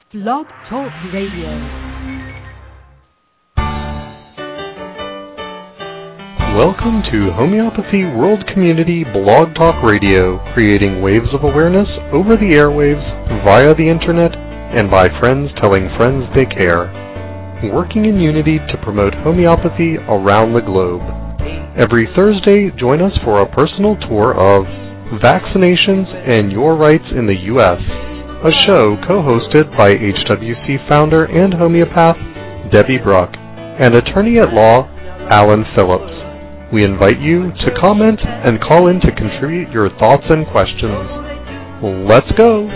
Blog Talk Radio. Welcome to Homeopathy World Community Blog Talk Radio, creating waves of awareness over the airwaves, via the internet, and by friends telling friends they care. Working in unity to promote homeopathy around the globe. Every Thursday, join us for a personal tour of Vaccinations and Your Rights in the U.S., a show co-hosted by HWC founder and homeopath Debbie Bruck and attorney-at-law Alan Phillips. We invite you to comment and call in to contribute your thoughts and questions. Let's go!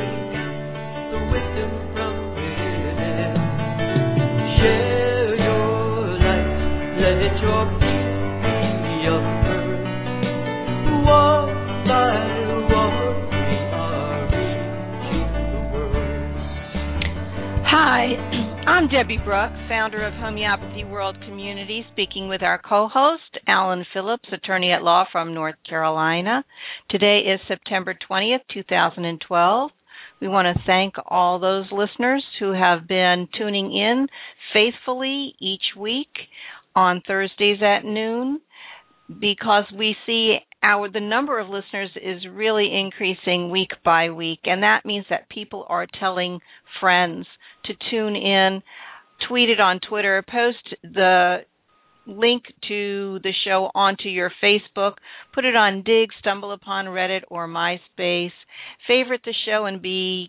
Hi, I'm Debbie Bruck, founder of Homeopathy World Community, speaking with our co-host, Alan Phillips, attorney-at-law from North Carolina. Today is September 20th, 2012. We want to thank all those listeners who have been tuning in faithfully each week on Thursdays at noon, because we see the number of listeners is really increasing week by week, and that means that people are telling friends to tune in, tweet it on Twitter, post the link to the show onto your Facebook, put it on Dig, Stumble Upon Reddit, or MySpace, favorite the show, and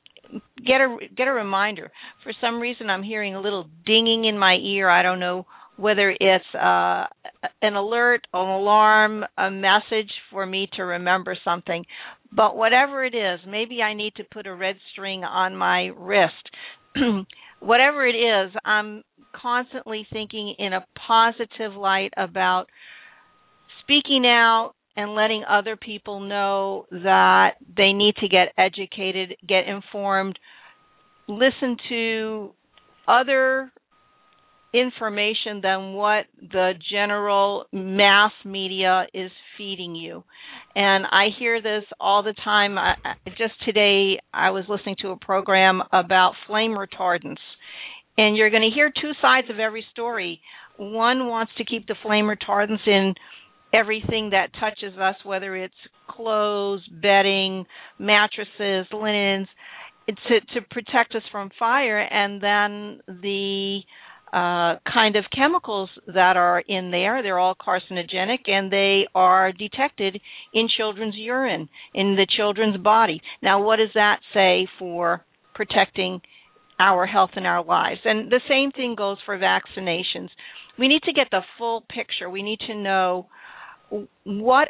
get a reminder. For some reason, I'm hearing a little dinging in my ear. I don't know whether it's an alert, an alarm, a message for me to remember something. But whatever it is, maybe I need to put a red string on my wrist. Whatever it is, I'm constantly thinking in a positive light about speaking out and letting other people know that they need to get educated, get informed, listen to other information than what the general mass media is feeding you. And I hear this all the time. Just today I was listening to a program about flame retardants, and you're going to hear two sides of every story. One wants to keep the flame retardants in everything that touches us, whether it's clothes, bedding, mattresses, linens, to protect us from fire, and then the kind of chemicals that are in there, they're all carcinogenic, and they are detected in children's urine, in the children's body. Now, what does that say for protecting our health and our lives? And the same thing goes for vaccinations. We need to get the full picture. We need to know what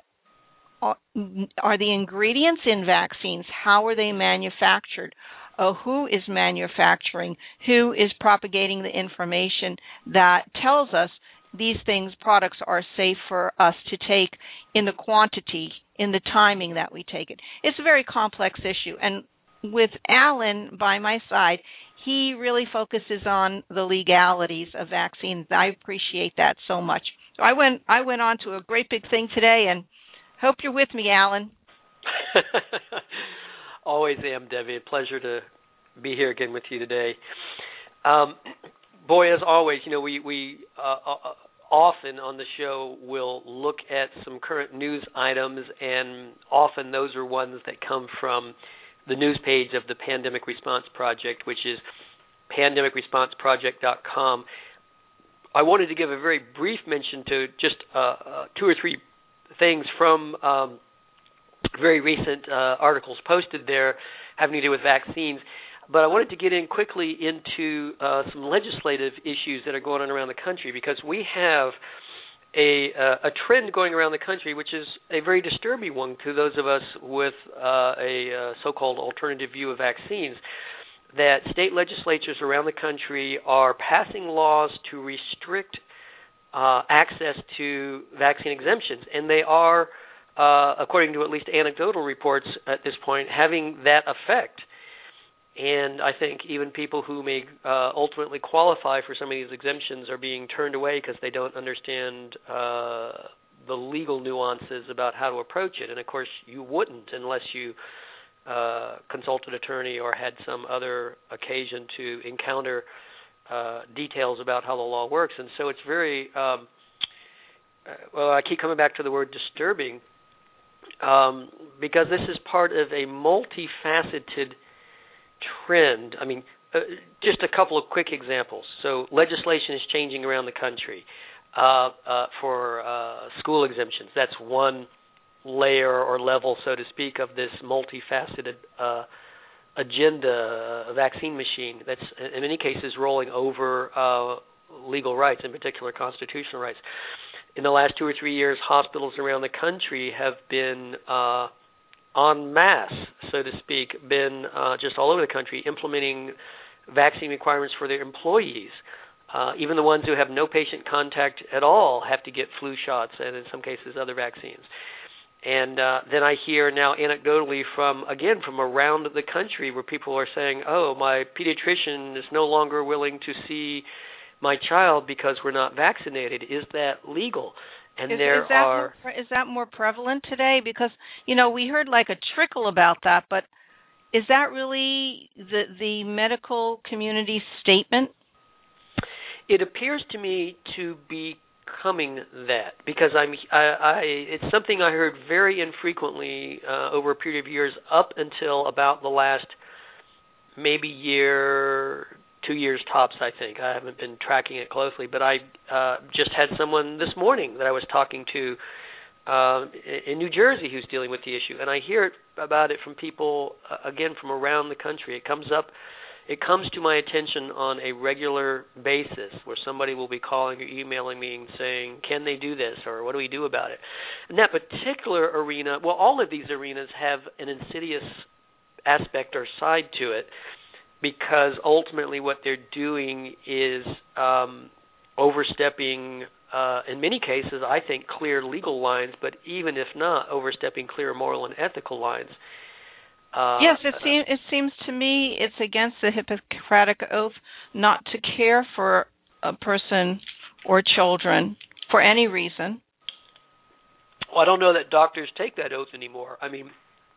are the ingredients in vaccines, how are they manufactured, who is manufacturing, who is propagating the information that tells us these products are safe for us to take in the quantity, in the timing that we take it. It's a very complex issue. And with Alan by my side, he really focuses on the legalities of vaccines. I appreciate that so much. So I went on to a great big thing today, and hope you're with me, Alan. Always am, Debbie. A pleasure to be here again with you today. Boy, as always, we often on the show will look at some current news items, and often those are ones that come from the news page of the Pandemic Response Project, which is pandemicresponseproject.com. I wanted to give a very brief mention to just two or three things from very recent articles posted there having to do with vaccines. But I wanted to get in quickly into some legislative issues that are going on around the country, because we have a trend going around the country which is a very disturbing one to those of us with a so-called alternative view of vaccines, that state legislatures around the country are passing laws to restrict access to vaccine exemptions, and they are, according to at least anecdotal reports at this point, having that effect. And I think even people who may ultimately qualify for some of these exemptions are being turned away because they don't understand the legal nuances about how to approach it. And, of course, you wouldn't unless you consulted attorney or had some other occasion to encounter details about how the law works. And so it's very, I keep coming back to the word disturbing, because this is part of a multifaceted trend. I mean, just a couple of quick examples. So legislation is changing around the country for school exemptions. That's one layer or level, so to speak, of this multifaceted agenda, vaccine machine that's in many cases rolling over legal rights, in particular constitutional rights. In the last 2 or 3 years, hospitals around the country have been en masse, so to speak, been just all over the country implementing vaccine requirements for their employees. Even the ones who have no patient contact at all have to get flu shots and in some cases other vaccines. And then I hear now anecdotally from around the country where people are saying, oh, my pediatrician is no longer willing to see my child because we're not vaccinated. Is that legal? And is that more prevalent today? Because, we heard like a trickle about that, but is that really the medical community statement? It appears to me to be becoming that, because it's something I heard very infrequently over a period of years up until about the last maybe year, 2 years tops, I think. I haven't been tracking it closely, but I just had someone this morning that I was talking to in New Jersey who's dealing with the issue, and I hear about it from people, again, from around the country. It comes to my attention on a regular basis where somebody will be calling or emailing me and saying, can they do this, or what do we do about it? And that particular arena, well, all of these arenas have an insidious aspect or side to it, because ultimately what they're doing is overstepping, in many cases, I think, clear legal lines, but even if not, overstepping clear moral and ethical lines. Yes, it seems to me it's against the Hippocratic Oath not to care for a person or children for any reason. Well, I don't know that doctors take that oath anymore. I mean,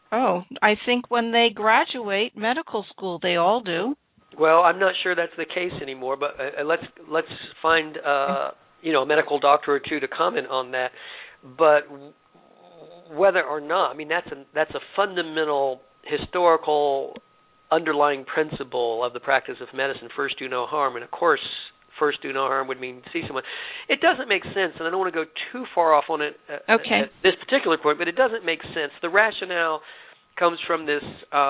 I think when they graduate medical school, they all do. Well, I'm not sure that's the case anymore, but let's find a medical doctor or two to comment on that. But whether or not, I mean, that's a fundamental historical underlying principle of the practice of medicine, first do no harm. And of course, first do no harm would mean see someone. It doesn't make sense, and I don't want to go too far off on it at this particular point, but it doesn't make sense. The rationale comes from this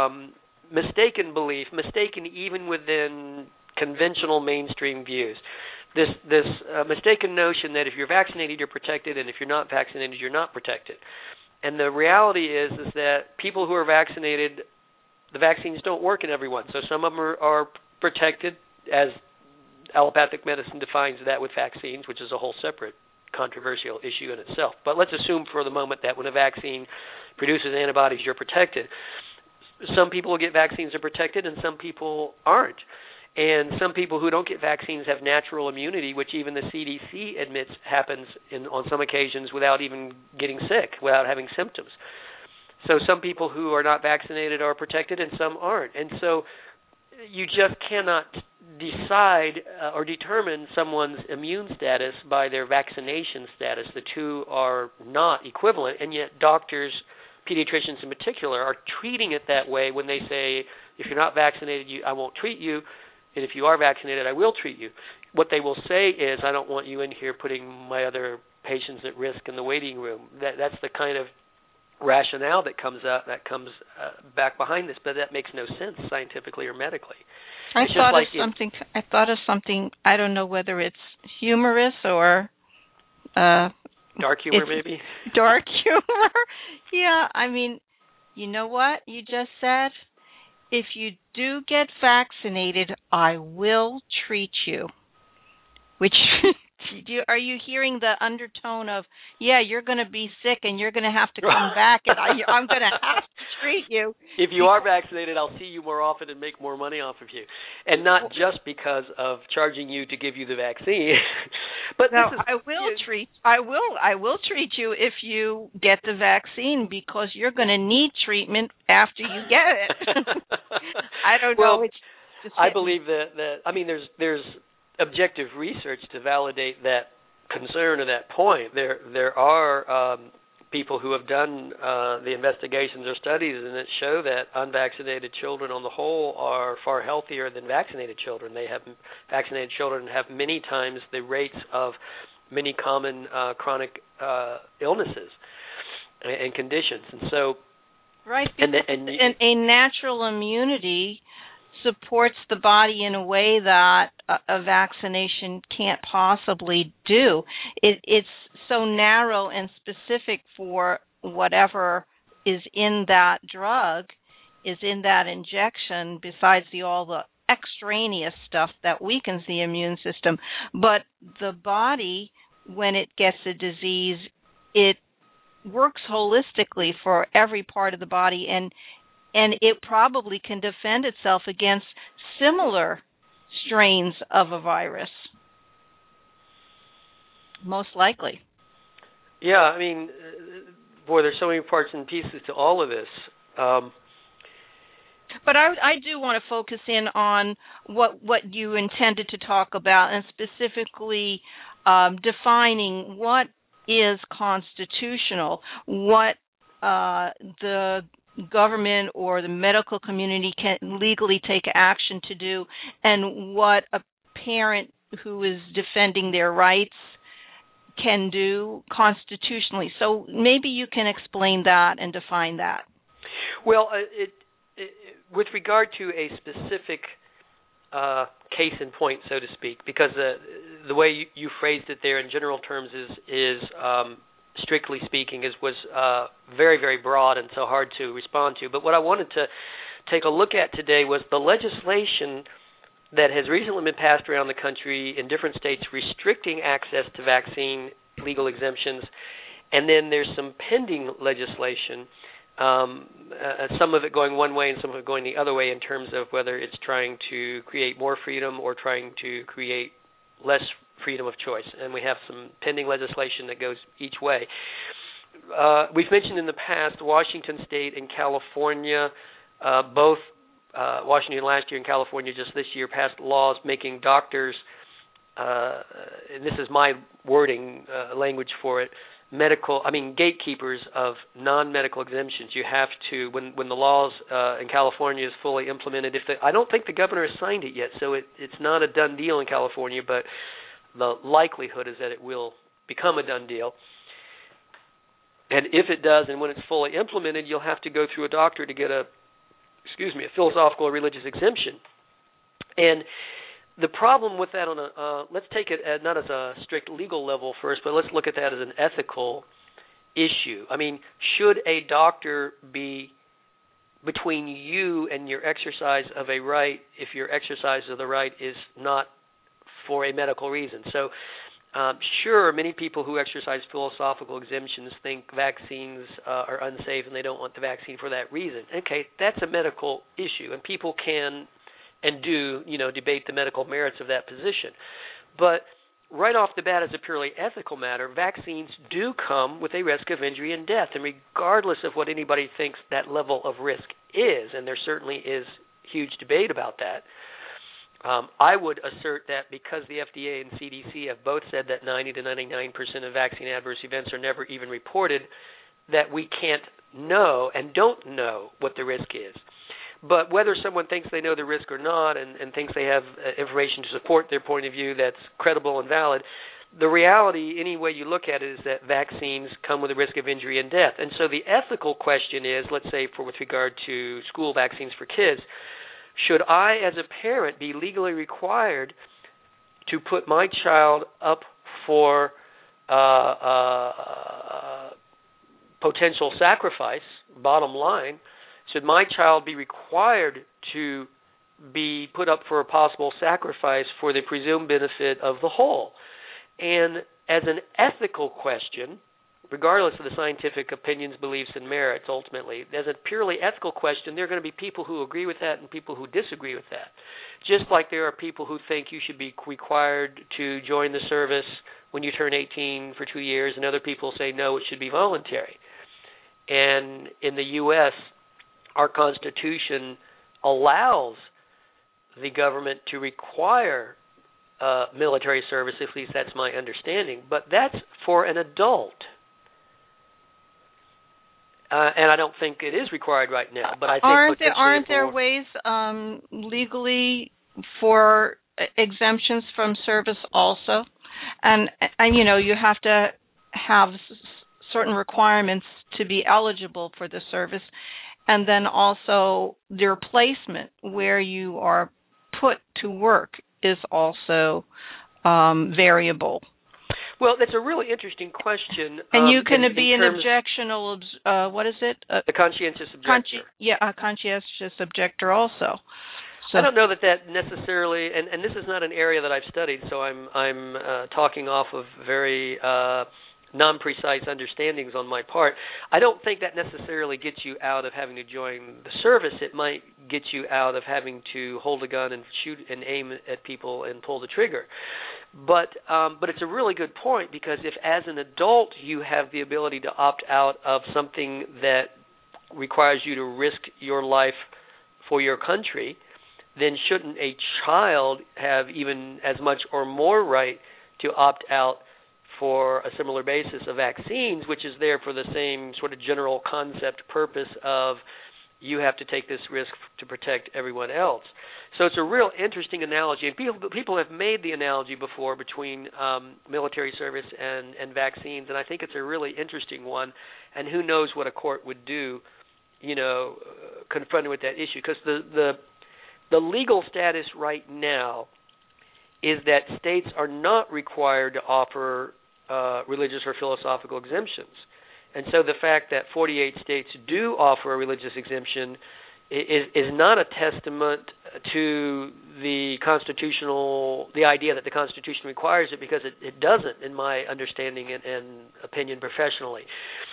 mistaken belief, mistaken even within conventional mainstream views. This mistaken notion that if you're vaccinated, you're protected, and if you're not vaccinated, you're not protected. And the reality is that people who are vaccinated, the vaccines don't work in everyone. So some of them are protected, as allopathic medicine defines that with vaccines, which is a whole separate controversial issue in itself. But let's assume for the moment that when a vaccine produces antibodies, you're protected. Some people who get vaccines are protected, and some people aren't. And some people who don't get vaccines have natural immunity, which even the CDC admits happens on some occasions without even getting sick, without having symptoms. So some people who are not vaccinated are protected and some aren't. And so you just cannot decide or determine someone's immune status by their vaccination status. The two are not equivalent, and yet doctors, pediatricians in particular, are treating it that way when they say, if you're not vaccinated, I won't treat you. And if you are vaccinated, I will treat you. What they will say is, I don't want you in here putting my other patients at risk in the waiting room. That's the kind of rationale that comes back behind this, but that makes no sense scientifically or medically. I thought of something. I don't know whether it's humorous or dark humor, maybe. Dark humor. Yeah, I mean, you know what you just said? If you do get vaccinated, I will treat you. Which Are you hearing the undertone of, yeah, you're going to be sick and you're going to have to come back and I'm going to have to treat you? If you are vaccinated, I'll see you more often and make more money off of you. And not just because of charging you to give you the vaccine. But no, I will treat you if you get the vaccine, because you're going to need treatment after you get it. I don't know. Well, I believe that I mean, there's objective research to validate that concern or that point. There are people who have done the investigations or studies, and it show that unvaccinated children on the whole are far healthier than vaccinated children. Vaccinated children have many times the rates of many common chronic illnesses and conditions. And so, right, and a natural immunity supports the body in a way that a vaccination can't possibly do. It's so narrow and specific for whatever is in that drug, is in that injection, besides all the extraneous stuff that weakens the immune system. But the body, when it gets a disease, it works holistically for every part of the body, and it probably can defend itself against similar strains of a virus. Most likely. Yeah, I mean, boy, there's so many parts and pieces to all of this. But I do want to focus in on what you intended to talk about, and specifically defining what is constitutional, what the government or the medical community can legally take action to do, and what a parent who is defending their rights can do constitutionally. So maybe you can explain that and define that. Well, with regard to a specific case in point, so to speak, because the way you phrased it there in general terms is strictly speaking, was very, very broad and so hard to respond to. But what I wanted to take a look at today was the legislation that has recently been passed around the country in different states restricting access to vaccine legal exemptions. And then there's some pending legislation, some of it going one way and some of it going the other way in terms of whether it's trying to create more freedom or trying to create less freedom of choice. And we have some pending legislation that goes each way. We've mentioned in the past Washington State and California, both Washington last year and California just this year, passed laws making doctors, and this is my wording, language for it, gatekeepers of non-medical exemptions. You have to, when the laws in California is fully implemented, I don't think the governor has signed it yet, so it's not a done deal in California, but the likelihood is that it will become a done deal. And if it does, and when it's fully implemented, you'll have to go through a doctor to get a philosophical or religious exemption. And the problem with that let's take it not as a strict legal level first, but let's look at that as an ethical issue. I mean, should a doctor be between you and your exercise of a right if your exercise of the right is not for a medical reason? So, sure, many people who exercise philosophical exemptions think vaccines are unsafe and they don't want the vaccine for that reason. Okay, that's a medical issue, and people can and do, debate the medical merits of that position. But right off the bat, as a purely ethical matter, vaccines do come with a risk of injury and death, and regardless of what anybody thinks that level of risk is, and there certainly is huge debate about that, I would assert that because the FDA and CDC have both said that 90 to 99% of vaccine adverse events are never even reported, that we can't know and don't know what the risk is. But whether someone thinks they know the risk or not and thinks they have information to support their point of view that's credible and valid, the reality, any way you look at it, is that vaccines come with a risk of injury and death. And so the ethical question is, let's say with regard to school vaccines for kids, should I as a parent be legally required to put my child up for potential sacrifice, bottom line? Should my child be required to be put up for a possible sacrifice for the presumed benefit of the whole? And as an ethical question, regardless of the scientific opinions, beliefs, and merits, ultimately, as a purely ethical question, there are going to be people who agree with that and people who disagree with that. Just like there are people who think you should be required to join the service when you turn 18 for 2 years, and other people say, no, it should be voluntary. And in the U.S., our Constitution allows the government to require military service, at least that's my understanding, but that's for an adult. And I don't think it is required right now. But I think aren't there ways legally for exemptions from service also? And you know, you have to have certain requirements to be eligible for the service, and then also their placement where you are put to work is also variable. Well, that's a really interesting question. And you can be an objectional, what is it? The conscientious objector. A conscientious objector also. So I don't know that necessarily, and this is not an area that I've studied, so I'm talking off of very non-precise understandings on my part. I don't think that necessarily gets you out of having to join the service. It might get you out of having to hold a gun and shoot and aim at people and pull the trigger. But it's a really good point, because if as an adult you have the ability to opt out of something that requires you to risk your life for your country, then shouldn't a child have even as much or more right to opt out for a similar basis of vaccines, which is there for the same sort of general concept purpose of you have to take this risk to protect everyone else. So it's a real interesting analogy, and people have made the analogy before between military service and vaccines, and I think it's a really interesting one, and who knows what a court would do, you know, confronted with that issue, because the legal status right now is that states are not required to offer religious or philosophical exemptions. And so the fact that 48 states do offer a religious exemption is not a testament to the idea that the Constitution requires it, because it doesn't, in my understanding and opinion professionally.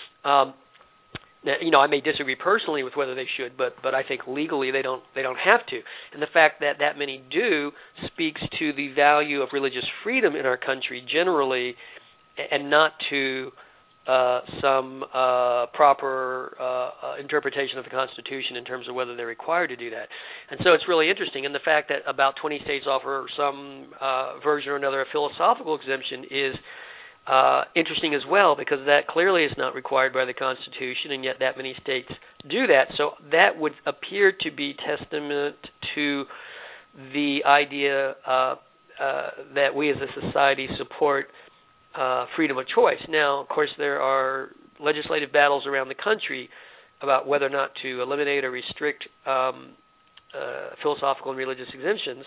You know, I may disagree personally with whether they should, but I think legally they don't have to. And the fact that many do speaks to the value of religious freedom in our country generally, and not to some proper interpretation of the Constitution in terms of whether they're required to do that. And so it's really interesting. And the fact that about 20 states offer some version or another of philosophical exemption is interesting as well, because that clearly is not required by the Constitution, and yet that many states do that. So that would appear to be testament to the idea that we as a society support freedom of choice. Now, of course, there are legislative battles around the country about whether or not to eliminate or restrict philosophical and religious exemptions,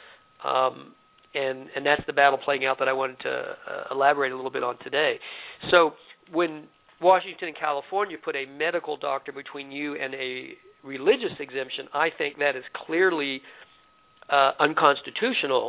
and that's the battle playing out that I wanted to elaborate a little bit on today. So when Washington and California put a medical doctor between you and a religious exemption, I think that is clearly unconstitutional,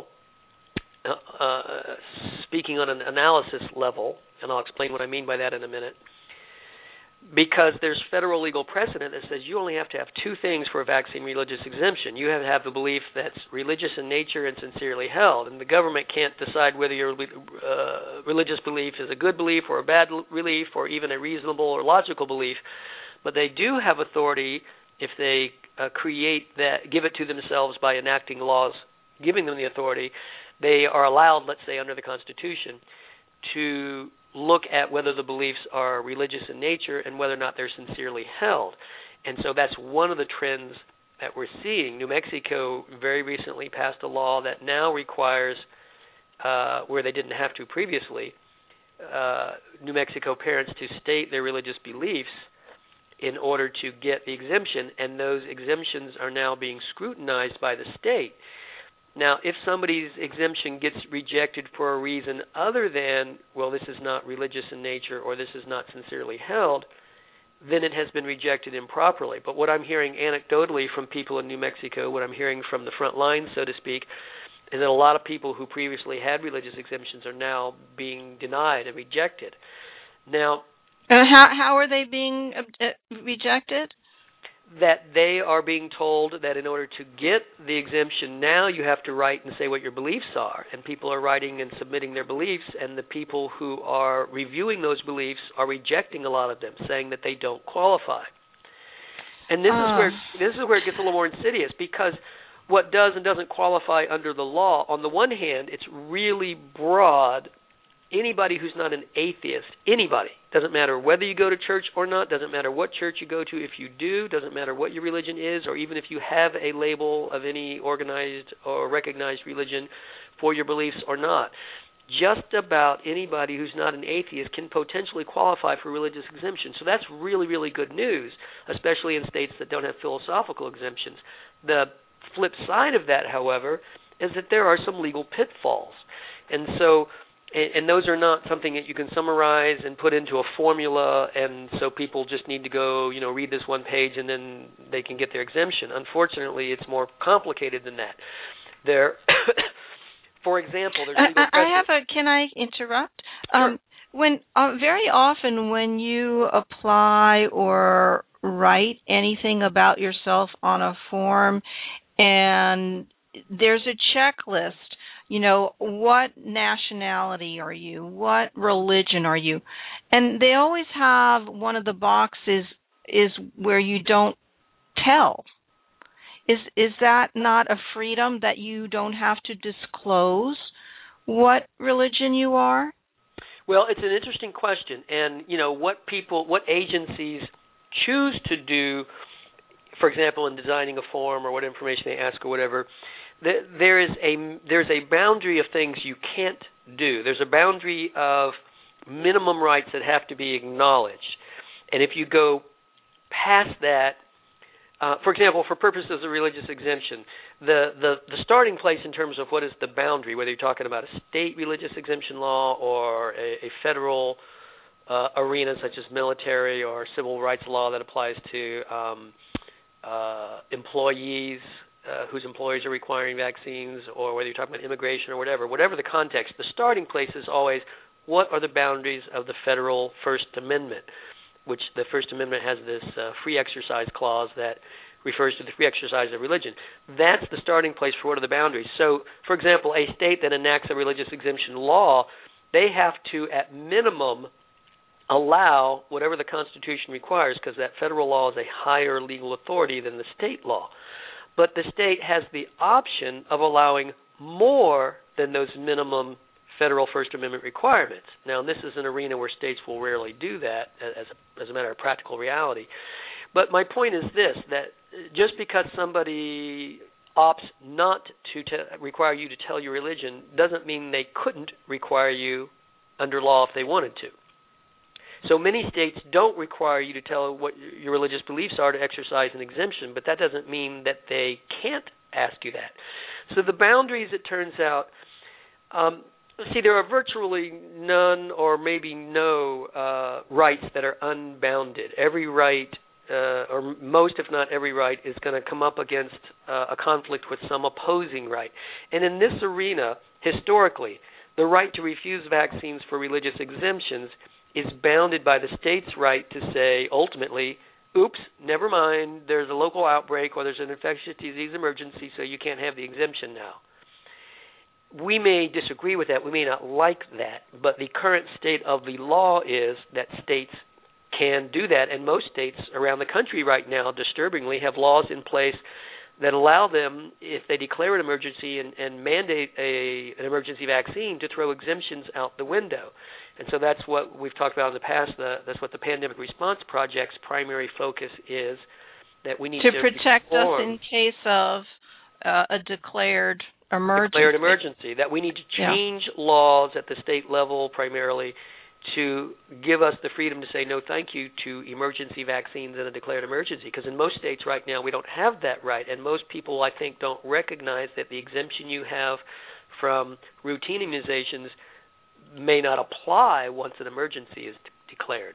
speaking on an analysis level, and I'll explain what I mean by that in a minute, because there's federal legal precedent that says you only have to have two things for a vaccine religious exemption. You have to have the belief that's religious in nature and sincerely held, and the government can't decide whether your religious belief is a good belief or a bad belief or even a reasonable or logical belief, but they do have authority if they give it to themselves by enacting laws giving them the authority. They are allowed, let's say under the Constitution, to look at whether the beliefs are religious in nature and whether or not they're sincerely held. And so that's one of the trends that we're seeing. New Mexico very recently passed a law that now requires, where they didn't have to previously, New Mexico parents to state their religious beliefs in order to get the exemption, and those exemptions are now being scrutinized by the state. Now, if somebody's exemption gets rejected for a reason other than, well, this is not religious in nature or this is not sincerely held, then it has been rejected improperly. But what I'm hearing anecdotally from people in New Mexico, what I'm hearing from the front lines, so to speak, and that a lot of people who previously had religious exemptions are now being denied and rejected. Now, how are they being rejected? That they are being told that in order to get the exemption now you have to write and say what your beliefs are, and people are writing and submitting their beliefs, and the people who are reviewing those beliefs are rejecting a lot of them, saying that they don't qualify. And this is where it gets a little more insidious, because what does and doesn't qualify under the law, on the one hand, it's really broad. Anybody who's not an atheist, anybody, doesn't matter whether you go to church or not, doesn't matter what church you go to, if you do, doesn't matter what your religion is, or even if you have a label of any organized or recognized religion for your beliefs or not. Just about anybody who's not an atheist can potentially qualify for religious exemption. So that's really, really good news, especially in states that don't have philosophical exemptions. The flip side of that, however, is that there are some legal pitfalls. And those are not something that you can summarize and put into a formula, and so people just need to go, read this one page and then they can get their exemption. Unfortunately, it's more complicated than that. For example, there's legal precedent. Can I interrupt? Sure. When very often when you apply or write anything about yourself on a form, and there's a checklist. What nationality are you? What religion are you? And they always have one of the boxes is where you don't tell. Is that not a freedom that you don't have to disclose what religion you are? Well, it's an interesting question, and what agencies choose to do, for example, in designing a form or what information they ask or whatever. There's a boundary of things you can't do. There's a boundary of minimum rights that have to be acknowledged. And if you go past that, for example, for purposes of religious exemption, the starting place in terms of what is the boundary, whether you're talking about a state religious exemption law or a federal arena such as military or civil rights law that applies to employees whose employers are requiring vaccines, or whether you're talking about immigration or whatever the context, the starting place is always what are the boundaries of the federal First Amendment, which the First Amendment has this free exercise clause that refers to the free exercise of religion. That's the starting place for what are the boundaries. So, for example, a state that enacts a religious exemption law, they have to, at minimum, allow whatever the Constitution requires, because that federal law is a higher legal authority than the state law. But the state has the option of allowing more than those minimum federal First Amendment requirements. Now, this is an arena where states will rarely do that as a matter of practical reality. But my point is this, that just because somebody opts not to require you to tell your religion doesn't mean they couldn't require you under law if they wanted to. So many states don't require you to tell what your religious beliefs are to exercise an exemption, but that doesn't mean that they can't ask you that. So the boundaries, it turns out, there are virtually none or maybe no rights that are unbounded. Every right, or most if not every right, is going to come up against a conflict with some opposing right. And in this arena, historically, the right to refuse vaccines for religious exemptions is bounded by the state's right to say, ultimately, oops, never mind, there's a local outbreak or there's an infectious disease emergency, so you can't have the exemption now. We may disagree with that, we may not like that, but the current state of the law is that states can do that, and most states around the country right now, disturbingly, have laws in place that allow them, if they declare an emergency and mandate an emergency vaccine, to throw exemptions out the window. And so that's what we've talked about in the past. That's what the Pandemic Response Project's primary focus is, that we need to protect us in case of a declared emergency. That we need to change laws at the state level primarily to give us the freedom to say no thank you to emergency vaccines in a declared emergency, because in most states right now we don't have that right, and most people, I think, don't recognize that the exemption you have from routine immunizations may not apply once an emergency is declared.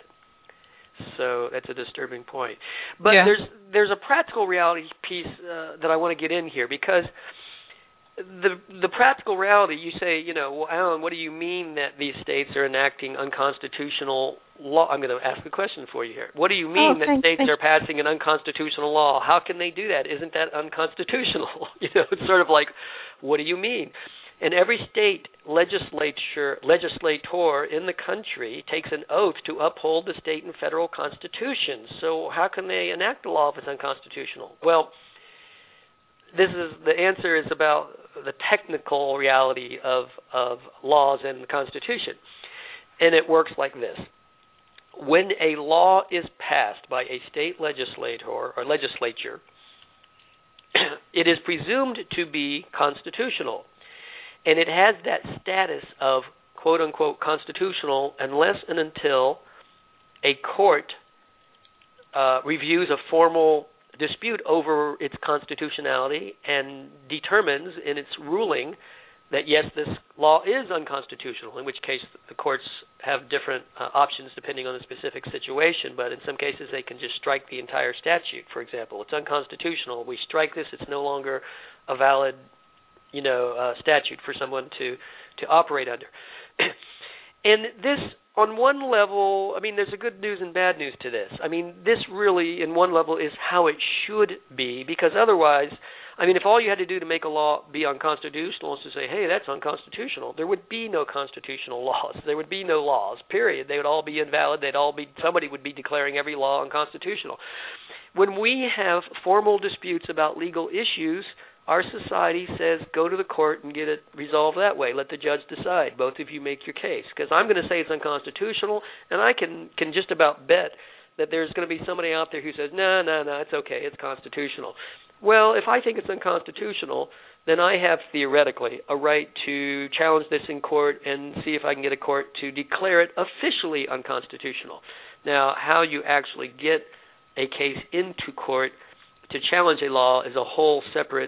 So that's a disturbing point. But there's a practical reality piece that I want to get in here, because the practical reality, you say, well, Alan, what do you mean that these states are enacting unconstitutional law? I'm going to ask a question for you here. What do you mean that states are passing an unconstitutional law? How can they do that? Isn't that unconstitutional? It's sort of like, what do you mean? And every state legislator in the country takes an oath to uphold the state and federal constitutions. So how can they enact a law if it's unconstitutional? Well, the answer is about the technical reality of laws and the Constitution. And it works like this. When a law is passed by a state legislator or legislature, it is presumed to be constitutional. And it has that status of quote-unquote constitutional unless and until a court reviews a formal dispute over its constitutionality and determines in its ruling that, yes, this law is unconstitutional, in which case the courts have different options depending on the specific situation, but in some cases they can just strike the entire statute. For example, it's unconstitutional. We strike this. It's no longer a valid statute for someone to operate under. And this, on one level, there's a good news and bad news to this. This really, in one level, is how it should be, because otherwise, if all you had to do to make a law be unconstitutional is to say, hey, that's unconstitutional, there would be no constitutional laws. There would be no laws, period. They would all be invalid. Somebody would be declaring every law unconstitutional. When we have formal disputes about legal issues, our society says go to the court and get it resolved that way. Let the judge decide. Both of you make your case. Because I'm going to say it's unconstitutional, and I can just about bet that there's going to be somebody out there who says, no, it's okay, it's constitutional. Well, if I think it's unconstitutional, then I have theoretically a right to challenge this in court and see if I can get a court to declare it officially unconstitutional. Now, how you actually get a case into court to challenge a law is a whole separate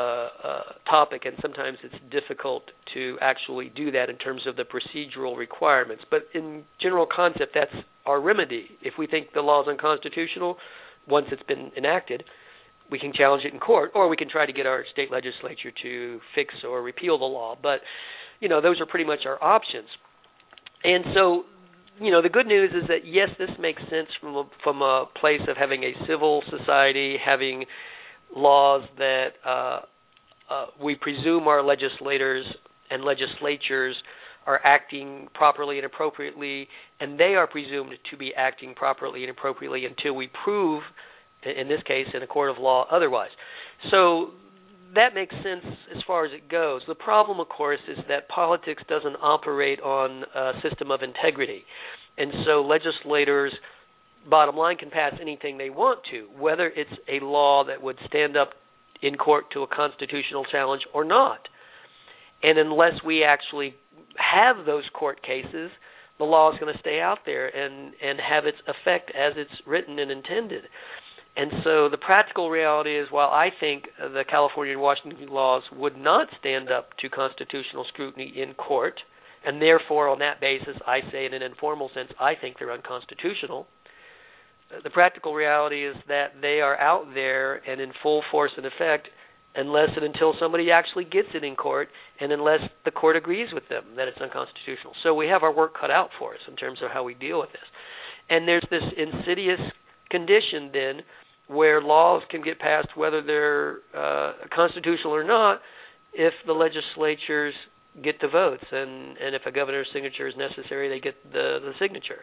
topic, and sometimes it's difficult to actually do that in terms of the procedural requirements. But in general concept, that's our remedy. If we think the law is unconstitutional, once it's been enacted, we can challenge it in court, or we can try to get our state legislature to fix or repeal the law. But, those are pretty much our options. And so, the good news is that, yes, this makes sense from a place of having a civil society, having laws that we presume our legislators and legislatures are acting properly and appropriately, and they are presumed to be acting properly and appropriately until we prove, in this case, in a court of law, otherwise. So that makes sense as far as it goes. The problem, of course, is that politics doesn't operate on a system of integrity. And so legislators, bottom line, can pass anything they want to, whether it's a law that would stand up in court to a constitutional challenge or not. And unless we actually have those court cases, the law is going to stay out there and have its effect as it's written and intended. And so the practical reality is, while I think the California and Washington laws would not stand up to constitutional scrutiny in court, and therefore on that basis I say in an informal sense I think they're unconstitutional, the practical reality is that they are out there and in full force and effect unless and until somebody actually gets it in court and unless the court agrees with them that it's unconstitutional. So we have our work cut out for us in terms of how we deal with this. And there's this insidious condition then where laws can get passed whether they're constitutional or not if the legislatures get the votes, and if a governor's signature is necessary, they get the signature.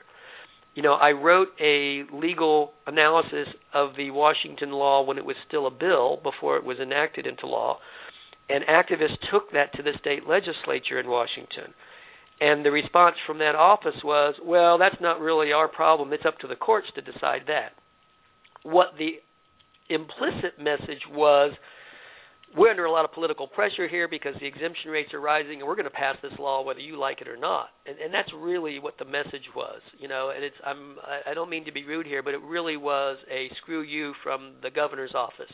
I wrote a legal analysis of the Washington law when it was still a bill before it was enacted into law, and activists took that to the state legislature in Washington. And the response from that office was, well, that's not really our problem. It's up to the courts to decide that. What the implicit message was, we're under a lot of political pressure here because the exemption rates are rising, and we're going to pass this law whether you like it or not. And that's really what the message was, And I don't mean to be rude here, but it really was a screw you from the governor's office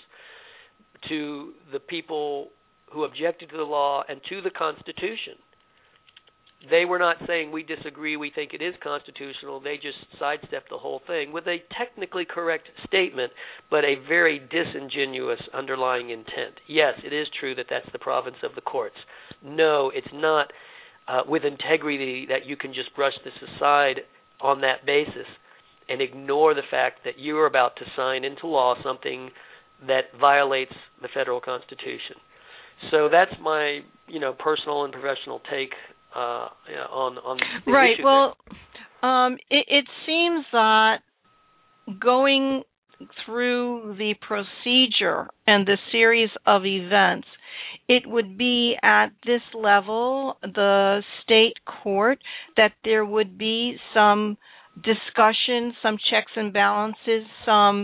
to the people who objected to the law and to the Constitution. they were not saying we disagree, we think it is constitutional. They just sidestepped the whole thing with a technically correct statement, but a very disingenuous underlying intent. Yes, it is true that that's the province of the courts. No, it's not with integrity that you can just brush this aside on that basis and ignore the fact that you are about to sign into law something that violates the federal Constitution. So that's my, personal and professional take on the right. issue. Well, it seems that going through the procedure and the series of events, it would be at this level, the state court, that there would be some discussion, some checks and balances, some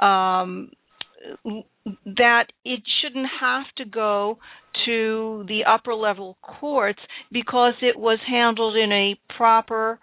that it shouldn't have to go to the upper level courts because it was handled in a proper,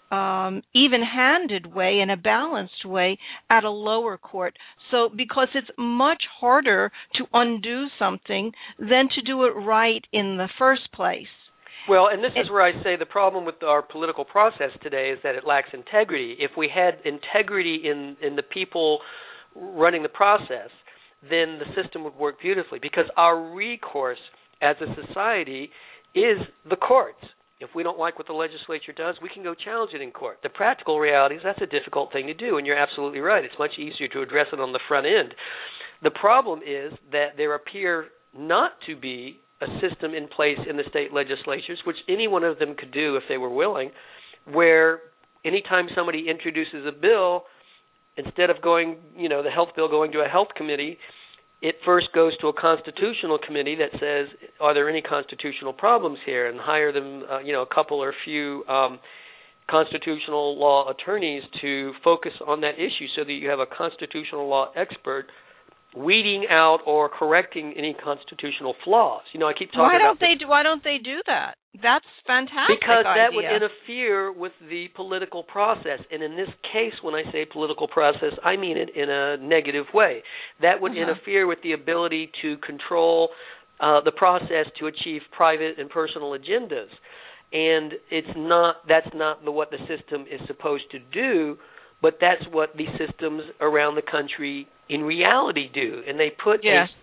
even-handed way, in a balanced way at a lower court. So because it's much harder to undo something than to do it right in the first place. Well, and this is where I say the problem with our political process today is that it lacks integrity. If we had integrity in the people running the process, then the system would work beautifully, because our recourse as a society is the courts. If we don't like what the legislature does, we can go challenge it in court. The practical reality is that's a difficult thing to do, and you're absolutely right. It's much easier to address it on the front end. The problem is that there appear not to be a system in place in the state legislatures, which any one of them could do if they were willing, where anytime somebody introduces a bill, instead of going, the health bill going to a health committee, it first goes to a constitutional committee that says, are there any constitutional problems here, and hire them, a couple or a few constitutional law attorneys to focus on that issue so that you have a constitutional law expert weeding out or correcting any constitutional flaws. I keep talking about why don't they do that? That's fantastic. Because that idea. would interfere with the political process. And in this case, when I say political process, I mean it in a negative way. That would interfere with the ability to control the process to achieve private and personal agendas. And that's not what the system is supposed to do, but that's what the systems around the country in reality do. And they put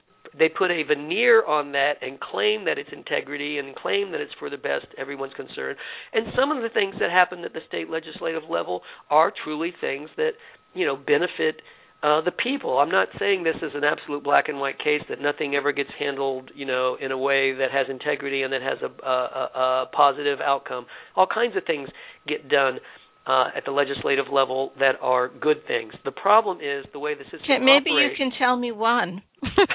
a veneer on that and claim that it's integrity and claim that it's for the best, everyone's concerned. And some of the things that happen at the state legislative level are truly things that, benefit the people. I'm not saying this is an absolute black and white case, that nothing ever gets handled, in a way that has integrity and that has a positive outcome. All kinds of things get done at the legislative level that are good things. The problem is the way the system Maybe operates. you can tell me one.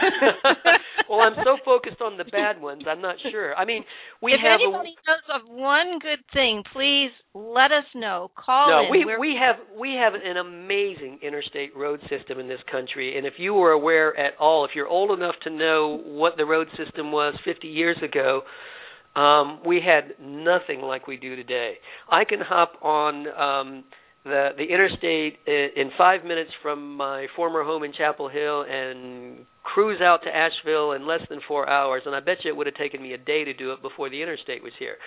Well, I'm so focused on the bad ones, I'm not sure. I mean, if anybody knows of one good thing, please let us know. Call in. We have an amazing interstate road system in this country, and if you were aware at all, if you're old enough to know what the road system was 50 years ago, we had nothing like we do today. I can hop on the interstate in 5 minutes from my former home in Chapel Hill and cruise out to Asheville in less than 4 hours, and I bet you it would have taken me a day to do it before the interstate was here.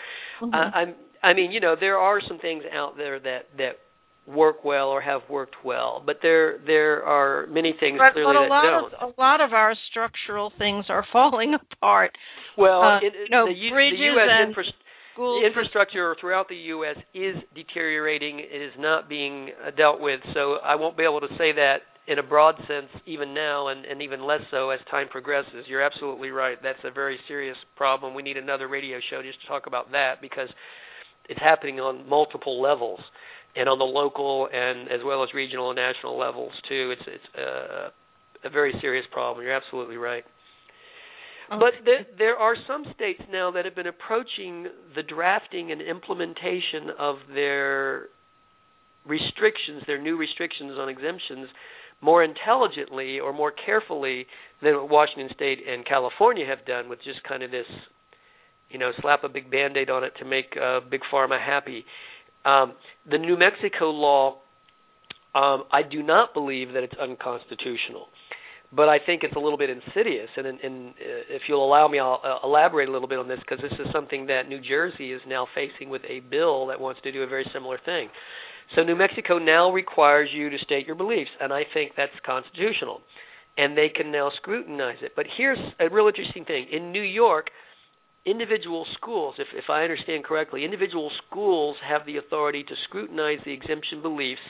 There are some things out there that work well or have worked well, but there are many things clearly that don't. A lot of our structural things are falling apart. Well, bridges the U.S. and schools. The infrastructure throughout the U.S. is deteriorating. It is not being dealt with, so I won't be able to say that in a broad sense even now, and even less so as time progresses. You're absolutely right. That's a very serious problem. We need another radio show just to talk about that, because it's happening on multiple levels, and on the local and as well as regional and national levels too. It's a very serious problem. You're absolutely right. Okay. But there are some states now that have been approaching the drafting and implementation of their restrictions, their new restrictions on exemptions, more intelligently or more carefully than what Washington State and California have done, with just kind of this, slap a big Band-Aid on it to make Big Pharma happy. The New Mexico law, I do not believe that it's unconstitutional. but I think it's a little bit insidious. And if you'll allow me, I'll elaborate a little bit on this, because this is something that New Jersey is now facing with a bill that wants to do a very similar thing. So New Mexico now requires you to state your beliefs, and I think that's constitutional. And they can now scrutinize it. But here's a real interesting thing. In New York, individual schools, if I understand correctly, individual schools have the authority to scrutinize the exemption beliefs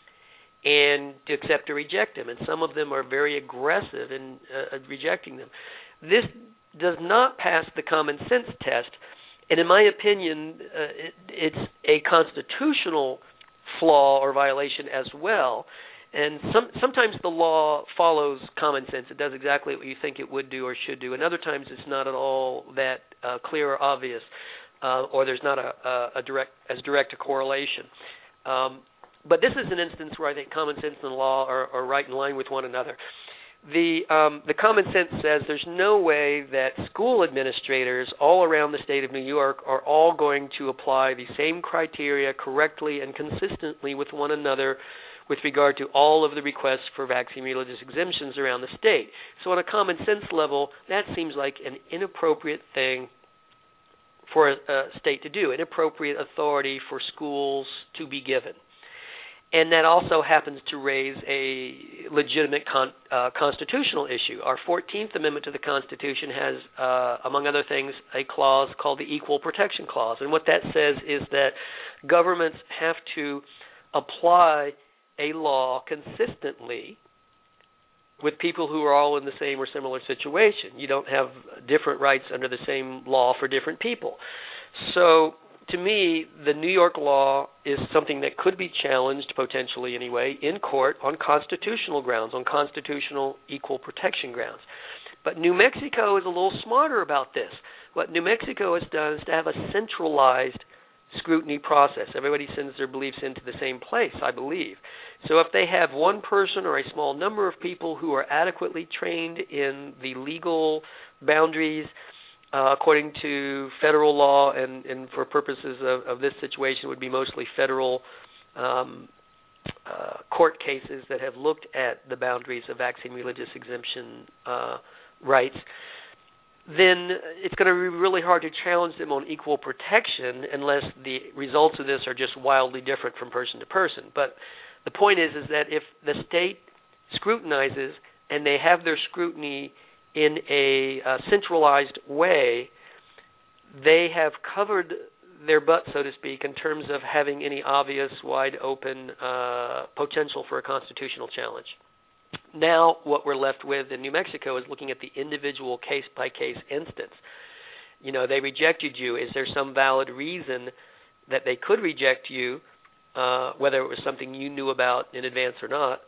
and to accept or reject them. And some of them are very aggressive in rejecting them. This does not pass the common sense test. And in my opinion, it's a constitutional flaw or violation as well. And sometimes the law follows common sense. It does exactly what you think it would do or should do. And other times it's not at all that clear or obvious, or there's not a direct a correlation. But this is an instance where I think common sense and the law are right in line with one another. The common sense says there's no way that school administrators all around the state of New York are all going to apply the same criteria correctly and consistently with one another with regard to all of the requests for vaccine religious exemptions around the state. So on a common sense level, that seems like an inappropriate thing for a state to do, inappropriate authority for schools to be given. And that also happens to raise a legitimate constitutional issue. Our 14th Amendment to the Constitution has, among other things, a clause called the Equal Protection Clause. And what that says is that governments have to apply a law consistently with people who are all in the same or similar situation. You don't have different rights under the same law for different people. So to me, the New York law is something that could be challenged, potentially anyway, in court on constitutional grounds, on constitutional equal protection grounds. But New Mexico is a little smarter about this. What New Mexico has done is to have a centralized scrutiny process. Everybody sends their beliefs into the same place, I believe. So if they have one person or a small number of people who are adequately trained in the legal boundaries according to federal law, and for purposes of this situation would be mostly federal court cases that have looked at the boundaries of vaccine religious exemption rights, then it's going to be really hard to challenge them on equal protection unless the results of this are just wildly different from person to person. But the point is that if the state scrutinizes and they have their scrutiny in a centralized way, they have covered their butt, so to speak, in terms of having any obvious, wide-open potential for a constitutional challenge. Now what we're left with in New Mexico is looking at the individual case-by-case instance. You know, they rejected you. Is there some valid reason that they could reject you, whether it was something you knew about in advance or not,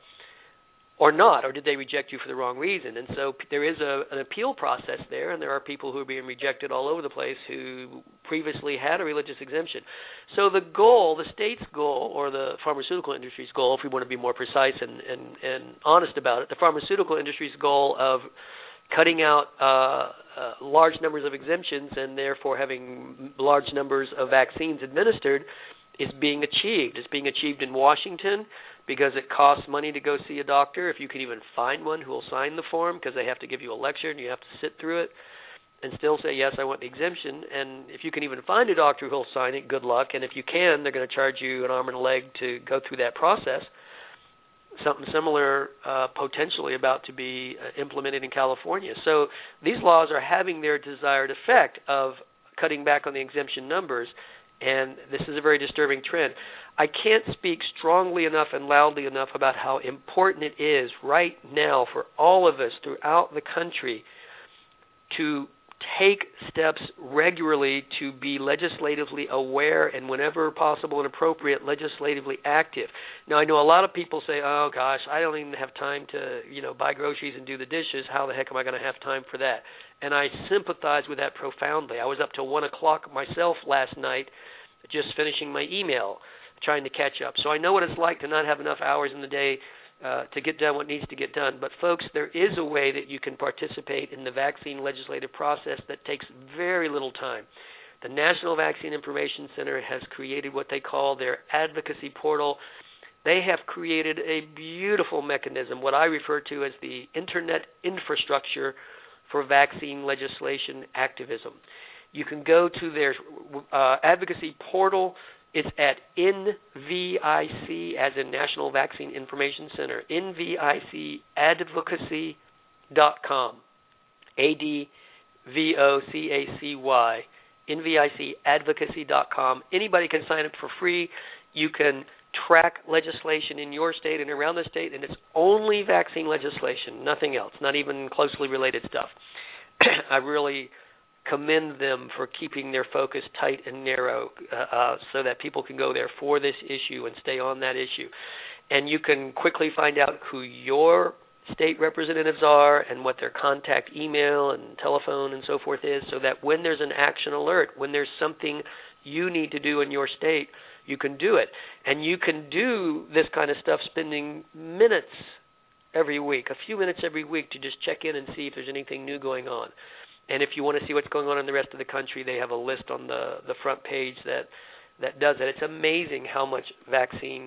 or did they reject you for the wrong reason? And so there is an appeal process there, and there are people who are being rejected all over the place who previously had a religious exemption. So the goal, the state's goal, or the pharmaceutical industry's goal, if we want to be more precise and honest about it, the pharmaceutical industry's goal of cutting out large numbers of exemptions and therefore having large numbers of vaccines administered is being achieved. It's being achieved in Washington because it costs money to go see a doctor, if you can even find one who will sign the form, because they have to give you a lecture and you have to sit through it and still say, yes, I want the exemption. And if you can even find a doctor who will sign it, good luck. And if you can, they're going to charge you an arm and a leg to go through that process. Something similar potentially about to be implemented in California. So these laws are having their desired effect of cutting back on the exemption numbers, and this is a very disturbing trend. I can't speak strongly enough and loudly enough about how important it is right now for all of us throughout the country to take steps regularly to be legislatively aware and, whenever possible and appropriate, legislatively active. Now, I know a lot of people say, oh, gosh, I don't even have time to, buy groceries and do the dishes. How the heck am I going to have time for that? And I sympathize with that profoundly. I was up till 1 o'clock myself last night just finishing my email, trying to catch up. So I know what it's like to not have enough hours in the day to get done what needs to get done. But, folks, there is a way that you can participate in the vaccine legislative process that takes very little time. The National Vaccine Information Center has created what they call their advocacy portal. they have created a beautiful mechanism, what I refer to as the Internet infrastructure for vaccine legislation activism. You can go to their advocacy portal. It's at NVIC, as in National Vaccine Information Center, NVICadvocacy.com, ADVOCACY, NVICadvocacy.com. Anybody can sign up for free. You can track legislation in your state and around the state, and it's only vaccine legislation, nothing else, not even closely related stuff. I really commend them for keeping their focus tight and narrow so that people can go there for this issue and stay on that issue. And you can quickly find out who your state representatives are and what their contact email and telephone and so forth is, so that when there's an action alert, when there's something you need to do in your state, you can do it. And you can do this kind of stuff spending minutes every week, a few minutes every week, to just check in and see if there's anything new going on. And if you want to see what's going on in the rest of the country, they have a list on the front page that does it. It's amazing how much vaccine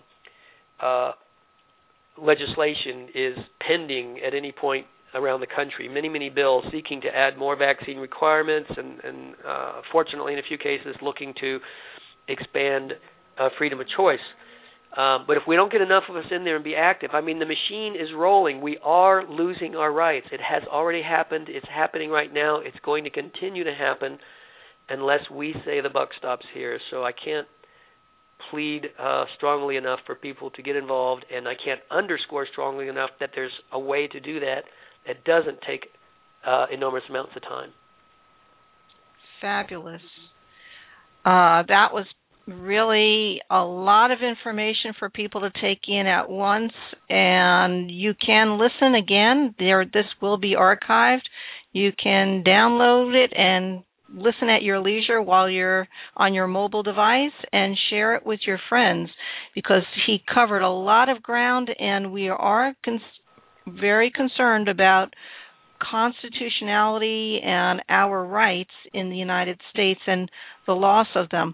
legislation is pending at any point around the country. Many, many bills seeking to add more vaccine requirements and fortunately, in a few cases, looking to expand freedom of choice. But if we don't get enough of us in there and be active, I mean, the machine is rolling. We are losing our rights. It has already happened. It's happening right now. It's going to continue to happen unless we say the buck stops here. So I can't plead strongly enough for people to get involved, and I can't underscore strongly enough that there's a way to do that that doesn't take enormous amounts of time. Fabulous. That was really a lot of information for people to take in at once, and you can listen again. This will be archived. You can download it and listen at your leisure while you're on your mobile device, and share it with your friends, because he covered a lot of ground, and we are very concerned about constitutionality and our rights in the United States and the loss of them.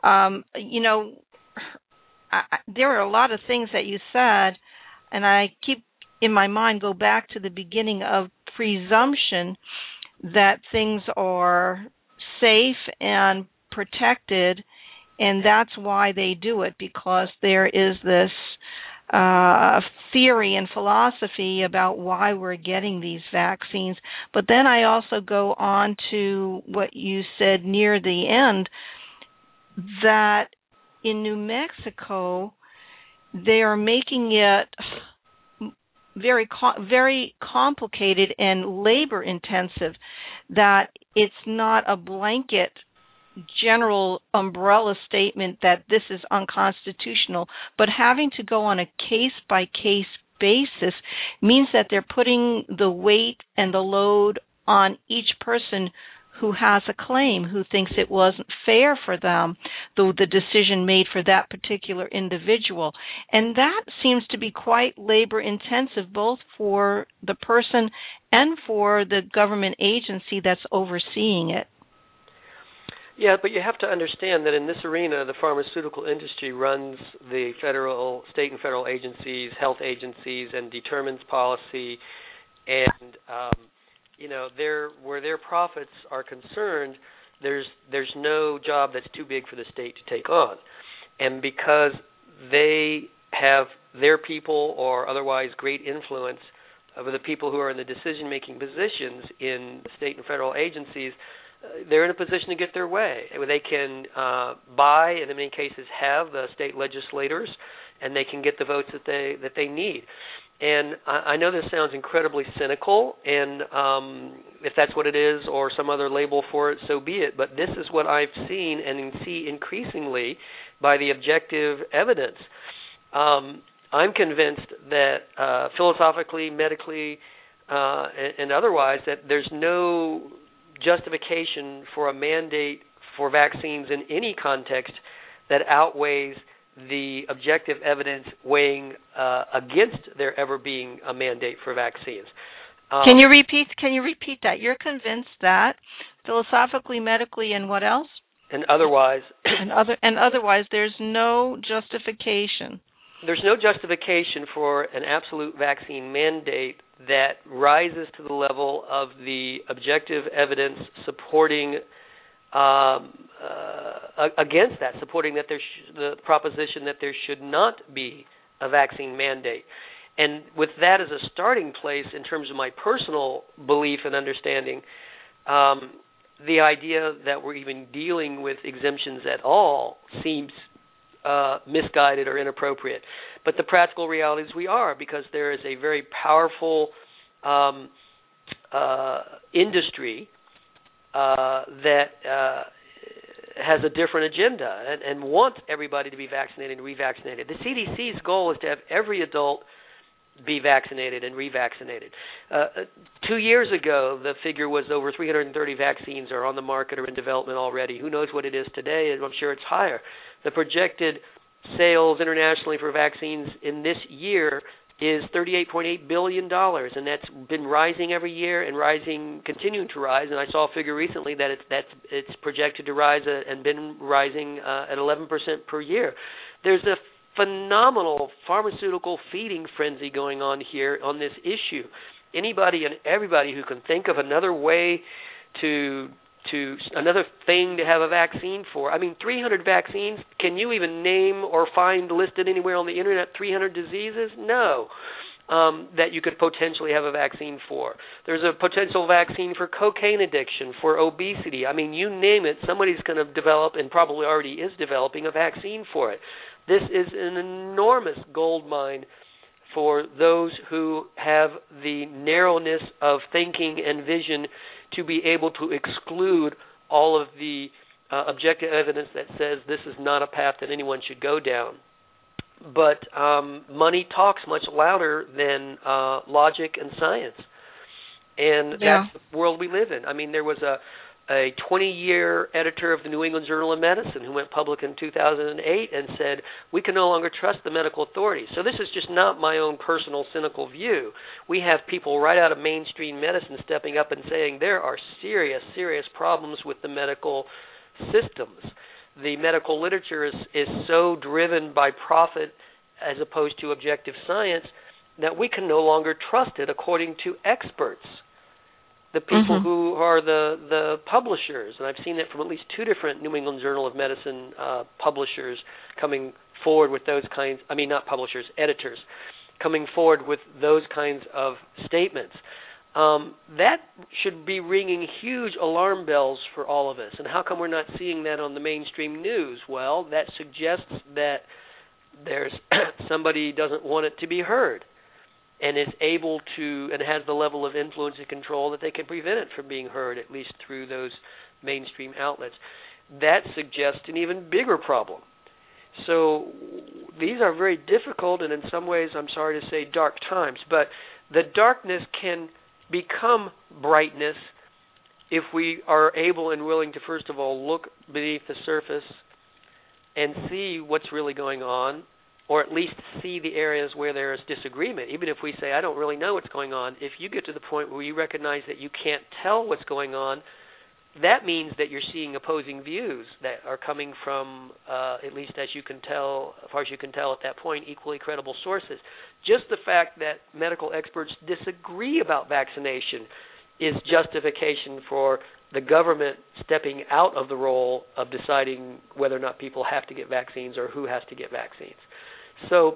There are a lot of things that you said, and I keep in my mind go back to the beginning of presumption that things are safe and protected, and that's why they do it, because there is this theory and philosophy about why we're getting these vaccines. But then I also go on to what you said near the end, that in New Mexico they are making it very complicated and labor intensive, that it's not a blanket general umbrella statement that this is unconstitutional, but having to go on a case-by-case basis means that they're putting the weight and the load on each person who has a claim, who thinks it wasn't fair for them, the decision made for that particular individual. And that seems to be quite labor-intensive, both for the person and for the government agency that's overseeing it. Yeah, but you have to understand that in this arena, the pharmaceutical industry runs the federal, state and federal agencies, health agencies, and determines policy. And, where their profits are concerned, there's no job that's too big for the state to take on. And because they have their people or otherwise great influence over the people who are in the decision-making positions in state and federal agencies, they're in a position to get their way. They can buy, and in many cases have, the state legislators, and they can get the votes that they need. And I know this sounds incredibly cynical, and if that's what it is, or some other label for it, so be it. But this is what I've seen and see increasingly by the objective evidence. I'm convinced that philosophically, medically, and otherwise, that there's no justification for a mandate for vaccines in any context that outweighs the objective evidence weighing against there ever being a mandate for vaccines. Can you repeat that? You're convinced that philosophically, medically, and what else? And otherwise. and otherwise, there's no justification. there's no justification for an absolute vaccine mandate that rises to the level of the objective evidence supporting against that, supporting that the proposition that there should not be a vaccine mandate. And with that as a starting place in terms of my personal belief and understanding, the idea that we're even dealing with exemptions at all seems misguided or inappropriate. But the practical reality is we are, because there is a very powerful industry that has a different agenda and wants everybody to be vaccinated and revaccinated. The CDC's goal is to have every adult be vaccinated and revaccinated. 2 years ago, the figure was over 330 vaccines are on the market or in development already. Who knows what it is today? I'm sure it's higher. The projected sales internationally for vaccines in this year is $38.8 billion, and that's been rising every year and rising, continuing to rise. And I saw a figure recently that it's projected to rise and been rising at 11% per year. There's a phenomenal pharmaceutical feeding frenzy going on here on this issue. Anybody and everybody who can think of another way to another thing to have a vaccine for. I mean, 300 vaccines. Can you even name or find listed anywhere on the internet 300 diseases? No. That you could potentially have a vaccine for. There's a potential vaccine for cocaine addiction, for obesity. I mean, you name it, somebody's going to develop, and probably already is developing, a vaccine for it. This is an enormous gold mine for those who have the narrowness of thinking and vision to be able to exclude all of the objective evidence that says this is not a path that anyone should go down. But money talks much louder than logic and science. And that's the world we live in. I mean, there was a 20-year editor of the New England Journal of Medicine who went public in 2008 and said, we can no longer trust the medical authorities. So this is just not my own personal cynical view. We have people right out of mainstream medicine stepping up and saying there are serious, serious problems with the medical systems. The medical literature is so driven by profit as opposed to objective science that we can no longer trust it according to experts. The people who are the publishers, and I've seen that from at least two different New England Journal of Medicine publishers coming forward with those kinds, I mean not publishers, editors, coming forward with those kinds of statements. That should be ringing huge alarm bells for all of us. And how come we're not seeing that on the mainstream news? Well, that suggests that there's somebody doesn't want it to be heard, and is able to, and has the level of influence and control that they can prevent it from being heard, at least through those mainstream outlets. That suggests an even bigger problem. So these are very difficult, and in some ways, I'm sorry to say, dark times. But the darkness can become brightness if we are able and willing to, first of all, look beneath the surface and see what's really going on, or at least see the areas where there is disagreement. Even if we say, I don't really know what's going on, if you get to the point where you recognize that you can't tell what's going on, that means that you're seeing opposing views that are coming from, at least as you can tell, as far as you can tell at that point, equally credible sources. Just the fact that medical experts disagree about vaccination is justification for the government stepping out of the role of deciding whether or not people have to get vaccines or who has to get vaccines. So,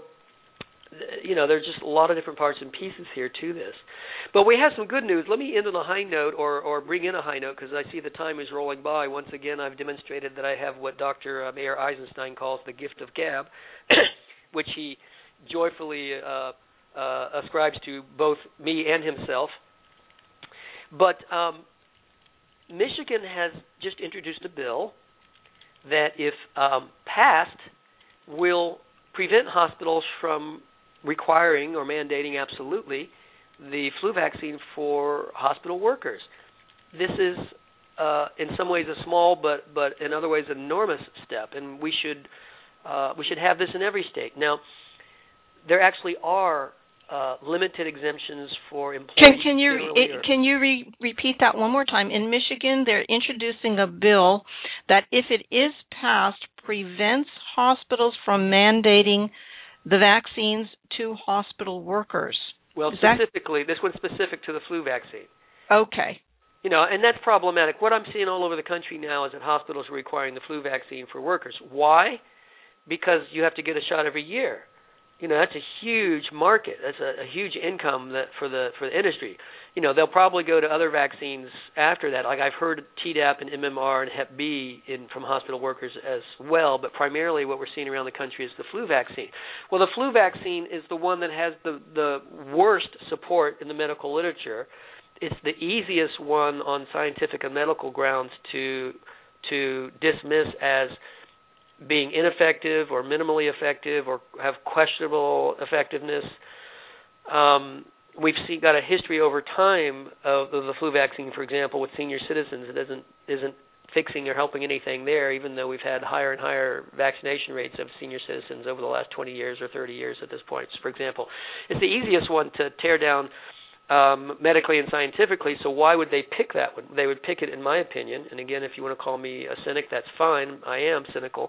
you know, there's just a lot of different parts and pieces here to this. But we have some good news. Let me end on a high note, or bring in a high note, because I see the time is rolling by. Once again, I've demonstrated that I have what Dr. Mayer Eisenstein calls the gift of gab, which he joyfully ascribes to both me and himself. But Michigan has just introduced a bill that, if passed, will prevent hospitals from requiring or mandating absolutely the flu vaccine for hospital workers. This is, in some ways, a small but in other ways an enormous step, and we should have this in every state. Now, there actually are limited exemptions for employees. Can you repeat that one more time? In Michigan, they're introducing a bill that, if it is passed, prevents hospitals from mandating the vaccines to hospital workers. Well, specifically, this one's specific to the flu vaccine. Okay. And that's problematic. What I'm seeing all over the country now is that hospitals are requiring the flu vaccine for workers. Why? Because you have to get a shot every year. That's a huge market. That's a huge income for the industry. They'll probably go to other vaccines after that. Like I've heard Tdap and MMR and Hep B from hospital workers as well, but primarily what we're seeing around the country is the flu vaccine. Well, the flu vaccine is the one that has the worst support in the medical literature. It's the easiest one on scientific and medical grounds to dismiss as being ineffective or minimally effective or have questionable effectiveness. We've got a history over time of the flu vaccine, for example, with senior citizens. It isn't fixing or helping anything there, even though we've had higher and higher vaccination rates of senior citizens over the last 20 years or 30 years at this point, for example. It's the easiest one to tear down medically and scientifically, so why would they pick that one? They would pick it, in my opinion, and again, if you want to call me a cynic, that's fine. I am cynical.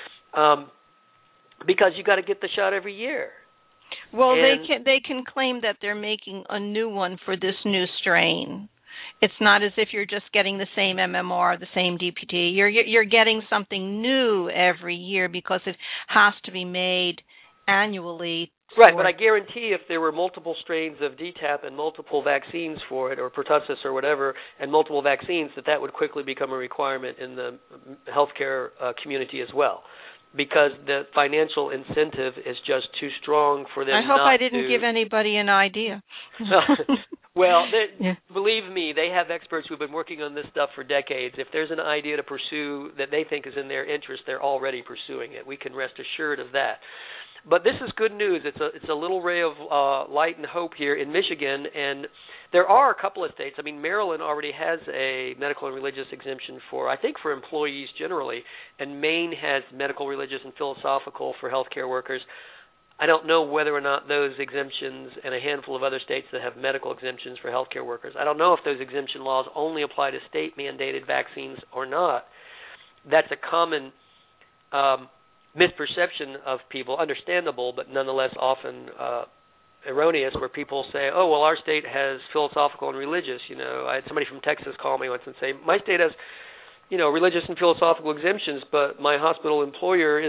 Because you got to get the shot every year. Well, they can claim that they're making a new one for this new strain. It's not as if you're just getting the same MMR, the same DPT. You're getting something new every year because it has to be made annually. Right, but I guarantee if there were multiple strains of DTaP and multiple vaccines for it, or pertussis or whatever, and multiple vaccines, that would quickly become a requirement in the healthcare community as well, because the financial incentive is just too strong for them. I hope I didn't give anybody an idea. Well, believe me, they have experts who've been working on this stuff for decades. If there's an idea to pursue that they think is in their interest, they're already pursuing it. We can rest assured of that. But this is good news. It's a little ray of light and hope here in Michigan, and there are a couple of states. I mean, Maryland already has a medical and religious exemption for employees generally, and Maine has medical, religious, and philosophical for healthcare workers. I don't know whether or not those exemptions and a handful of other states that have medical exemptions for healthcare workers, I don't know if those exemption laws only apply to state-mandated vaccines or not. That's a common misperception of people, understandable, but nonetheless often erroneous, where people say, oh, well, our state has philosophical and religious. I had somebody from Texas call me once and say, my state has, religious and philosophical exemptions, but my hospital employer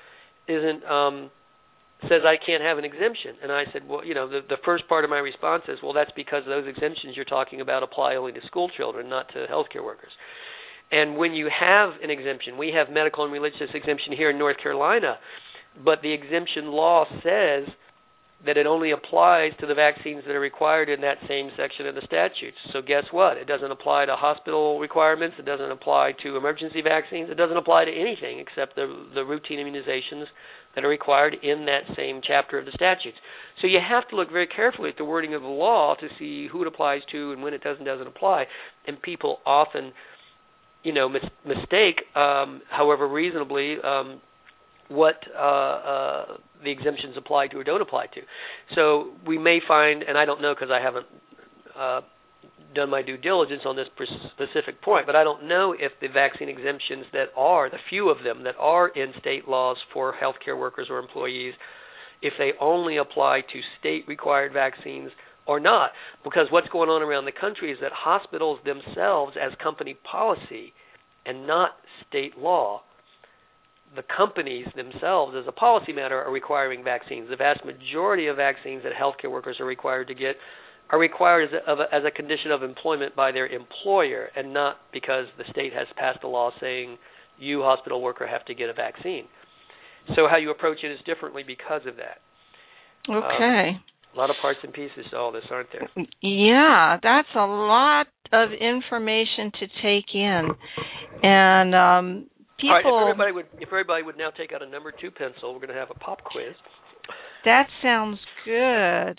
says I can't have an exemption. And I said, well, the first part of my response is, well, that's because those exemptions you're talking about apply only to school children, not to healthcare workers. And when you have an exemption, we have medical and religious exemption here in North Carolina, but the exemption law says that it only applies to the vaccines that are required in that same section of the statutes. So guess what? It doesn't apply to hospital requirements. It doesn't apply to emergency vaccines. It doesn't apply to anything except the routine immunizations that are required in that same chapter of the statutes. So you have to look very carefully at the wording of the law to see who it applies to and when it doesn't apply. And people often mistake, however reasonably, what the exemptions apply to or don't apply to. So we may find, and I don't know because I haven't done my due diligence on this specific point, but I don't know if the vaccine exemptions the few of them that are in state laws for healthcare workers or employees, if they only apply to state-required vaccines or not, because what's going on around the country is that hospitals themselves, as company policy and not state law, the companies themselves, as a policy matter, are requiring vaccines. The vast majority of vaccines that healthcare workers are required to get are required as a condition of employment by their employer, and not because the state has passed a law saying you, hospital worker, have to get a vaccine. So how you approach it is differently because of that. Okay. A lot of parts and pieces to all this, aren't there? Yeah, that's a lot of information to take in. And people... All right, if everybody would now take out a number 2 pencil, we're going to have a pop quiz. That sounds good.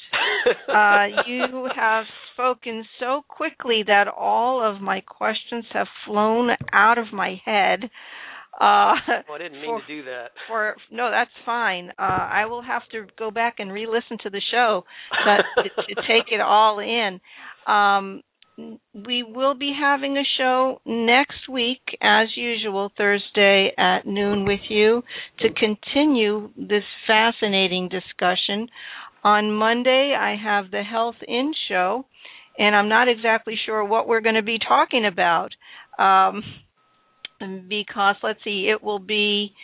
You have spoken so quickly that all of my questions have flown out of my head. I didn't mean to do that. No, that's fine. I will have to go back and re-listen to the show to take it all in. we will be having a show next week, as usual, Thursday at noon with you to continue this fascinating discussion. On Monday, I have the Health In show, and I'm not exactly sure what we're going to be talking about because, let's see, it will be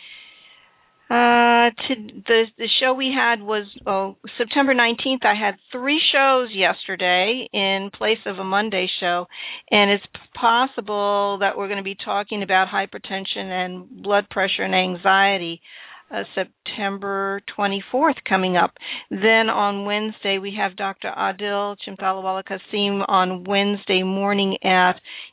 the show we had was September 19th. I had 3 shows yesterday in place of a Monday show, and it's possible that we're going to be talking about hypertension and blood pressure and anxiety. September 24th coming up. Then on Wednesday we have Dr. Adil Chimtalawala Kasim on Wednesday morning at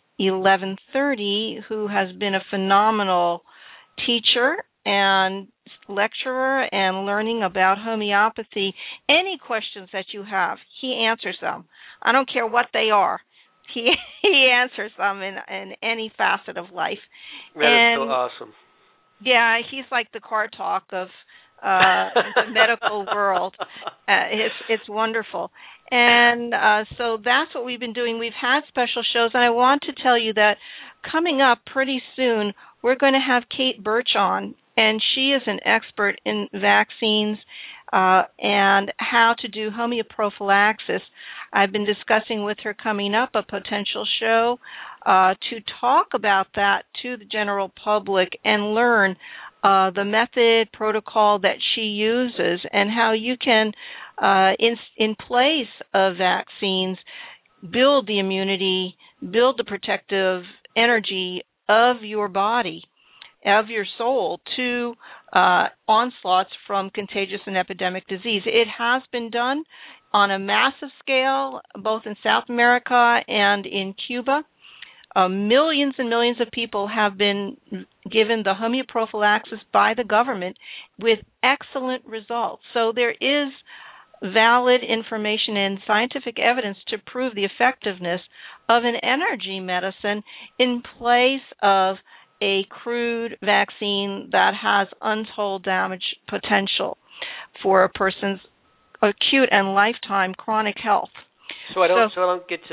11:30, who has been a phenomenal teacher and lecturer and learning about homeopathy. Any questions that you have, he answers them. I don't care what they are. He answers them in any facet of life. That is so awesome. Yeah, he's like the car talk of the medical world. It's wonderful. And so that's what we've been doing. We've had special shows, and I want to tell you that coming up pretty soon, we're going to have Kate Birch on, and she is an expert in vaccines and how to do homeoprophylaxis. I've been discussing with her coming up a potential show to talk about that to the general public and learn the method, protocol that she uses and how you can, in place of vaccines, build the immunity, build the protective energy of your body, of your soul, to onslaughts from contagious and epidemic disease. It has been done on a massive scale, both in South America and in Cuba. Millions and millions of people have been given the homeoprophylaxis by the government with excellent results. So there is valid information and scientific evidence to prove the effectiveness of an energy medicine in place of a crude vaccine that has untold damage potential for a person's acute and lifetime chronic health. So I don't get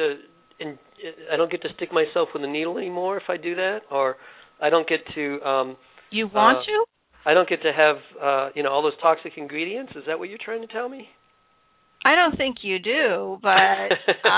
to stick myself with a needle anymore if I do that, or I don't get to. You want to? I don't get to have all those toxic ingredients. Is that what you're trying to tell me? I don't think you do, but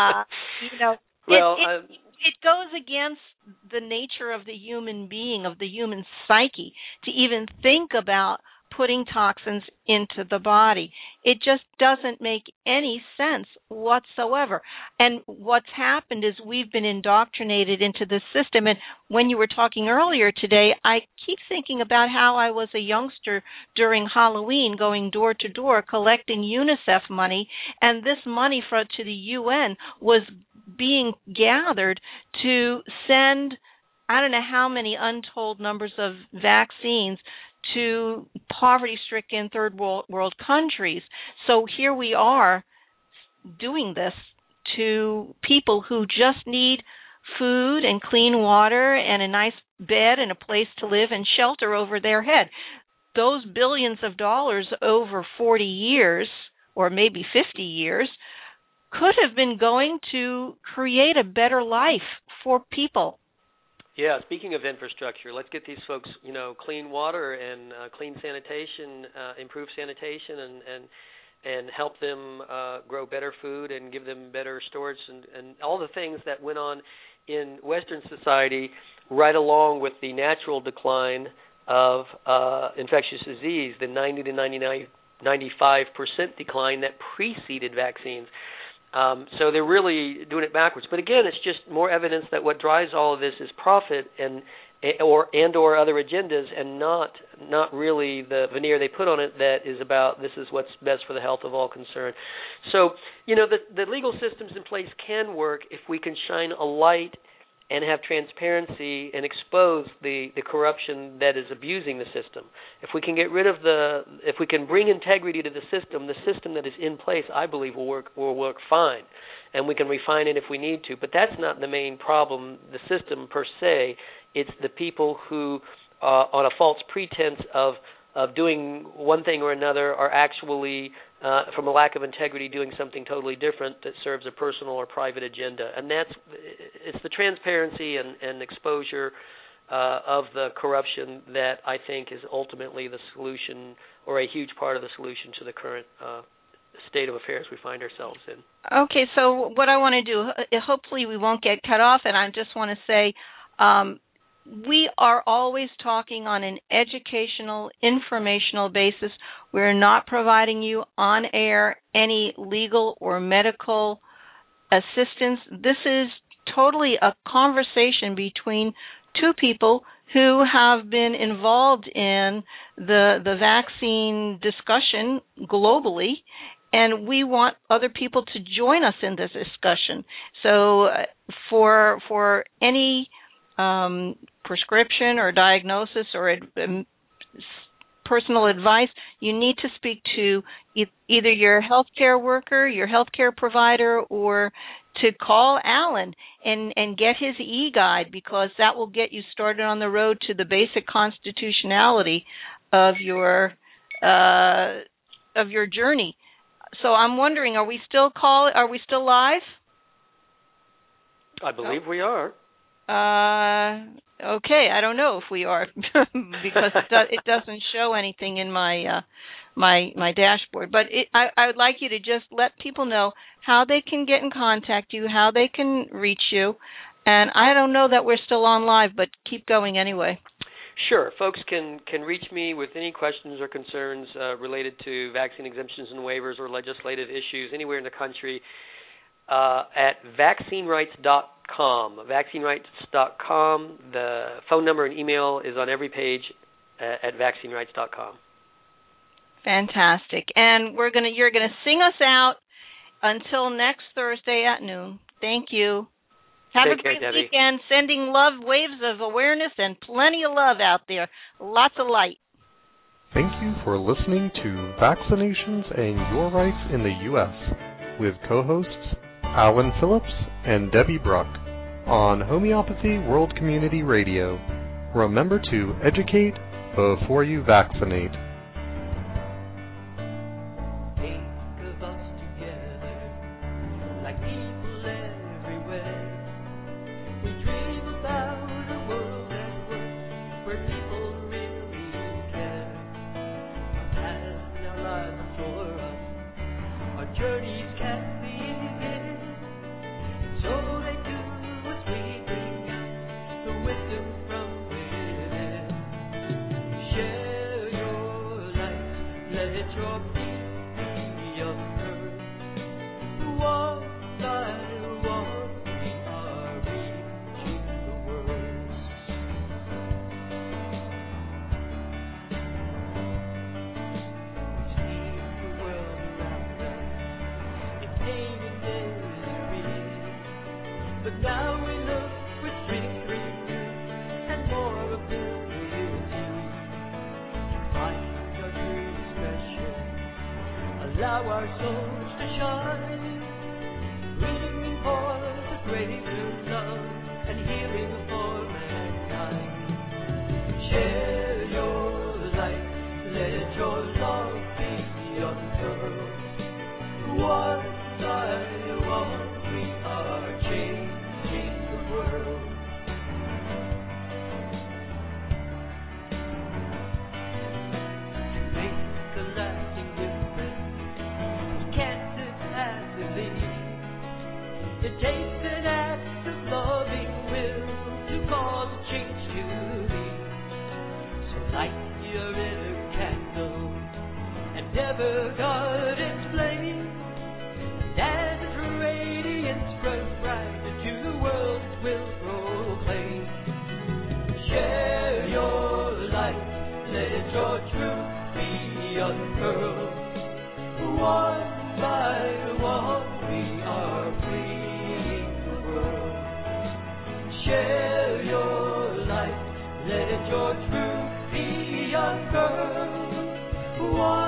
well, it goes against the nature of the human being, of the human psyche, to even think about putting toxins into the body. It just doesn't make any sense whatsoever. And what's happened is we've been indoctrinated into the system. And when you were talking earlier today, I keep thinking about how I was a youngster during Halloween going door to door collecting UNICEF money, and this money to the UN was being gathered to send I don't know how many untold numbers of vaccines to poverty-stricken third world countries. So here we are doing this to people who just need food and clean water and a nice bed and a place to live and shelter over their head. Those billions of dollars over 40 years, or maybe 50 years, could have been going to create a better life for people. Yeah, speaking of infrastructure, let's get these folks, clean water and clean sanitation, improve sanitation, and help them grow better food and give them better storage and all the things that went on in Western society right along with the natural decline of infectious disease, the 90 to 95% decline that preceded vaccines. So they're really doing it backwards. But again, it's just more evidence that what drives all of this is profit or other agendas, and not really the veneer they put on it that is about this is what's best for the health of all concerned. So, the legal systems in place can work if we can shine a light and have transparency and expose the corruption that is abusing the system. If we can get rid of if we can bring integrity to the system that is in place, I believe will work fine, and we can refine it if we need to. But that's not the main problem, the system per se. It's the people who, on a false pretense of doing one thing or another are actually, from a lack of integrity, doing something totally different that serves a personal or private agenda. And it's the transparency and exposure of the corruption that I think is ultimately the solution, or a huge part of the solution to the current state of affairs we find ourselves in. Okay, so what I want to do, hopefully we won't get cut off, and I just want to say we are always talking on an educational, informational basis. We're not providing you on air any legal or medical assistance. This is totally a conversation between two people who have been involved in the vaccine discussion globally, and we want other people to join us in this discussion. So for any prescription or diagnosis or personal advice, you need to speak to either your healthcare worker, your healthcare provider, or to call Alan and get his e-guide, because that will get you started on the road to the basic constitutionality of your journey. So I'm wondering, are we still live? I believe we are. Okay, I don't know if we are because it doesn't show anything in my my dashboard. But I would like you to just let people know how they can get in contact you, how they can reach you. And I don't know that we're still on live, but keep going anyway. Sure. Folks can reach me with any questions or concerns related to vaccine exemptions and waivers or legislative issues anywhere in the country at vaccinerights.com. Vaccinerights.com. The phone number and email is on every page at vaccinerights.com. Fantastic. And you're gonna sing us out until next Thursday at noon. Thank you. Have a great weekend. Sending love, waves of awareness, and plenty of love out there. Lots of light. Thank you for listening to Vaccinations and Your Rights in the U.S. with co-hosts Alan Phillips and Debbie Bruck on Homeopathy World Community Radio. Remember to educate before you vaccinate. Allow our souls to shine, reaching for the greater love and healing for mankind. Share your light, let your love be unfurled. One by one we are changing the world. To make a lasting difference, it takes an act of loving will to cause a change to be. So light your inner candle and never guard its flame. And as its radiance grows brighter to the world it will proclaim. Share your light, let your truth be unfurled. One by one we are freeing the world. Share your light, let your truth be unfurled. One